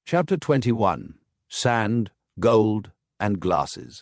Chapter 21. Sand, Gold, and Glasses.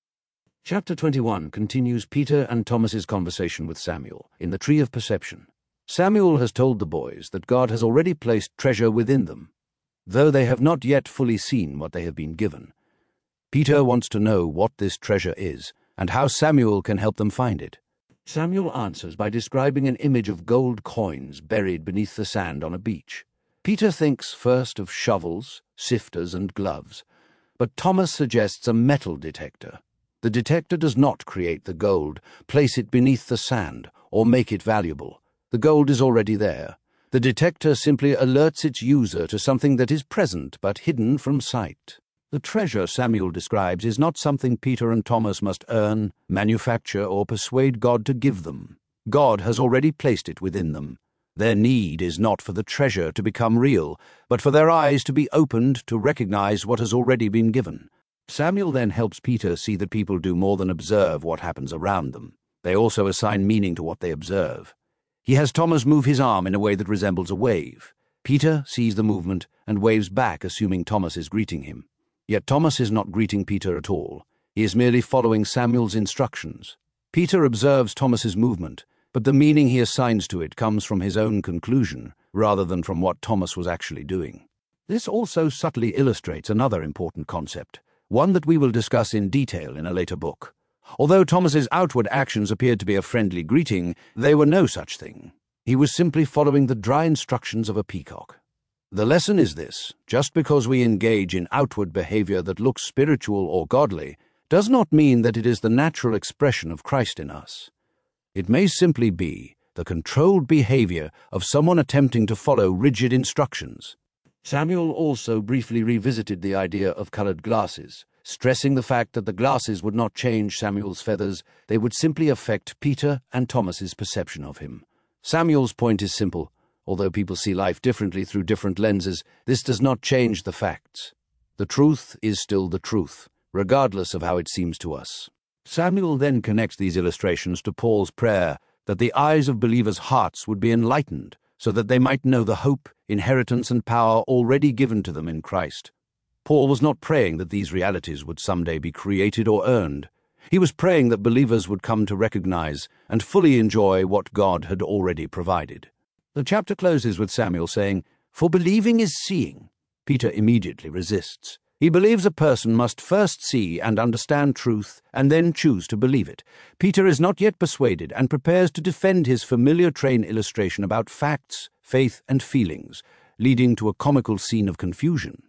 Chapter 21 continues Peter and Thomas's conversation with Samuel in the Tree of Perception. Samuel has told the boys that God has already placed treasure within them, though they have not yet fully seen what they have been given. Peter wants to know what this treasure is and how Samuel can help them find it. Samuel answers by describing an image of gold coins buried beneath the sand on a beach. Peter thinks first of shovels, sifters, and gloves, but Thomas suggests a metal detector. The detector does not create the gold, place it beneath the sand, or make it valuable. The gold is already there. The detector simply alerts its user to something that is present but hidden from sight. The treasure Samuel describes is not something Peter and Thomas must earn, manufacture, or persuade God to give them. God has already placed it within them. Their need is not for the treasure to become real, but for their eyes to be opened to recognize what has already been given. Samuel then helps Peter see that people do more than observe what happens around them. They also assign meaning to what they observe. He has Thomas move his arm in a way that resembles a wave. Peter sees the movement and waves back, assuming Thomas is greeting him. Yet Thomas is not greeting Peter at all. He is merely following Samuel's instructions. Peter observes Thomas's movement, but the meaning he assigns to it comes from his own conclusion, rather than from what Thomas was actually doing. This also subtly illustrates another important concept, one that we will discuss in detail in a later book. Although Thomas's outward actions appeared to be a friendly greeting, they were no such thing. He was simply following the dry instructions of a peacock. The lesson is this: just because we engage in outward behavior that looks spiritual or godly, does not mean that it is the natural expression of Christ in us. It may simply be the controlled behavior of someone attempting to follow rigid instructions. Samuel also briefly revisited the idea of colored glasses, stressing the fact that the glasses would not change Samuel's feathers, they would simply affect Peter and Thomas's perception of him. Samuel's point is simple. Although people see life differently through different lenses, this does not change the facts. The truth is still the truth, regardless of how it seems to us. Samuel then connects these illustrations to Paul's prayer that the eyes of believers' hearts would be enlightened so that they might know the hope, inheritance, and power already given to them in Christ. Paul was not praying that these realities would someday be created or earned. He was praying that believers would come to recognize and fully enjoy what God had already provided. The chapter closes with Samuel saying, "For believing is seeing." Peter immediately resists. He believes a person must first see and understand truth and then choose to believe it. Peter is not yet persuaded and prepares to defend his familiar train illustration about facts, faith, and feelings, leading to a comical scene of confusion.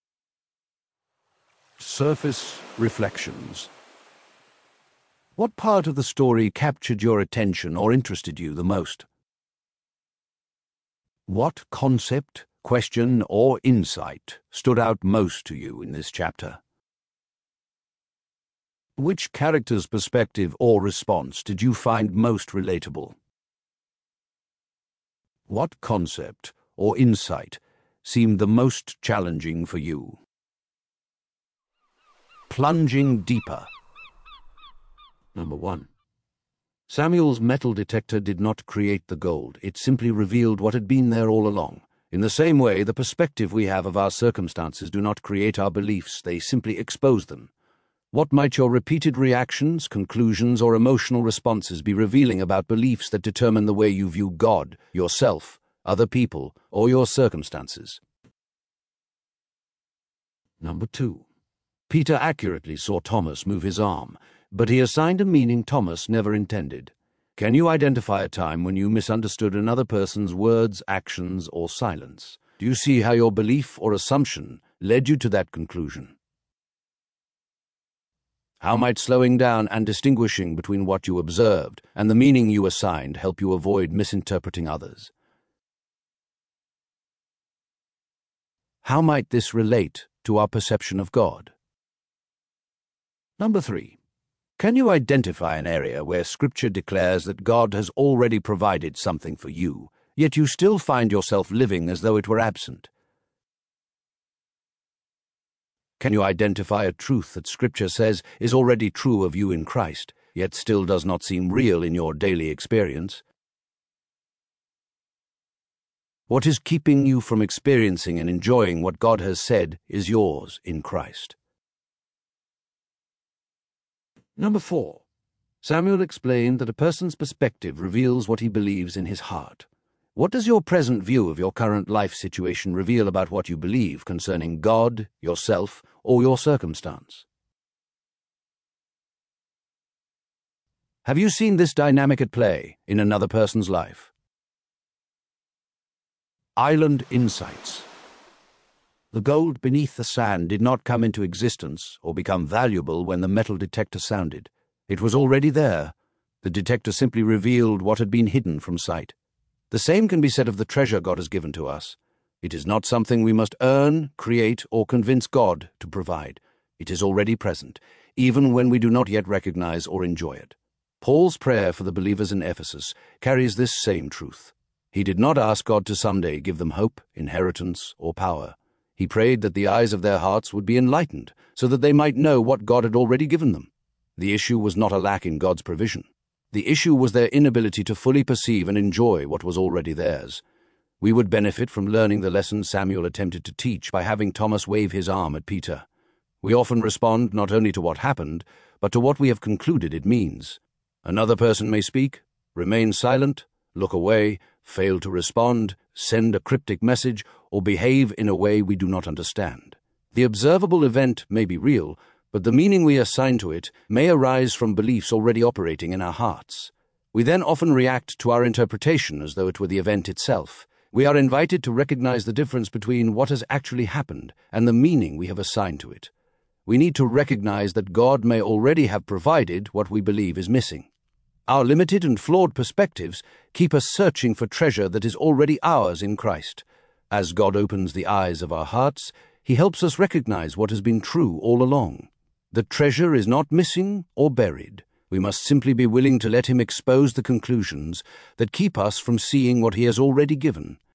Surface reflections. What part of the story captured your attention or interested you the most? What concept, question, or insight stood out most to you in this chapter? Which character's perspective or response did you find most relatable? What concept or insight seemed the most challenging for you? Plunging deeper. Number 1. Samuel's metal detector did not create the gold. It simply revealed what had been there all along. In the same way, the perspective we have of our circumstances do not create our beliefs, they simply expose them. What might your repeated reactions, conclusions, or emotional responses be revealing about beliefs that determine the way you view God, yourself, other people, or your circumstances? Number 2. Peter accurately saw Thomas move his arm, but he assigned a meaning Thomas never intended. Can you identify a time when you misunderstood another person's words, actions, or silence? Do you see how your belief or assumption led you to that conclusion? How might slowing down and distinguishing between what you observed and the meaning you assigned help you avoid misinterpreting others? How might this relate to our perception of God? Number 3. Can you identify an area where Scripture declares that God has already provided something for you, yet you still find yourself living as though it were absent? Can you identify a truth that Scripture says is already true of you in Christ, yet still does not seem real in your daily experience? What is keeping you from experiencing and enjoying what God has said is yours in Christ? Number 4. Samuel explained that a person's perspective reveals what he believes in his heart. What does your present view of your current life situation reveal about what you believe concerning God, yourself, or your circumstance? Have you seen this dynamic at play in another person's life? Island Insights. The gold beneath the sand did not come into existence or become valuable when the metal detector sounded. It was already there. The detector simply revealed what had been hidden from sight. The same can be said of the treasure God has given to us. It is not something we must earn, create, or convince God to provide. It is already present, even when we do not yet recognize or enjoy it. Paul's prayer for the believers in Ephesus carries this same truth. He did not ask God to someday give them hope, inheritance, or power. He prayed that the eyes of their hearts would be enlightened, so that they might know what God had already given them. The issue was not a lack in God's provision. The issue was their inability to fully perceive and enjoy what was already theirs. We would benefit from learning the lesson Samuel attempted to teach by having Thomas wave his arm at Peter. We often respond not only to what happened, but to what we have concluded it means. Another person may speak, remain silent, look away, fail to respond, send a cryptic message, or behave in a way we do not understand. The observable event may be real, but the meaning we assign to it may arise from beliefs already operating in our hearts. We then often react to our interpretation as though it were the event itself. We are invited to recognize the difference between what has actually happened and the meaning we have assigned to it. We need to recognize that God may already have provided what we believe is missing. Our limited and flawed perspectives keep us searching for treasure that is already ours in Christ. As God opens the eyes of our hearts, He helps us recognize what has been true all along. The treasure is not missing or buried. We must simply be willing to let Him expose the conclusions that keep us from seeing what He has already given.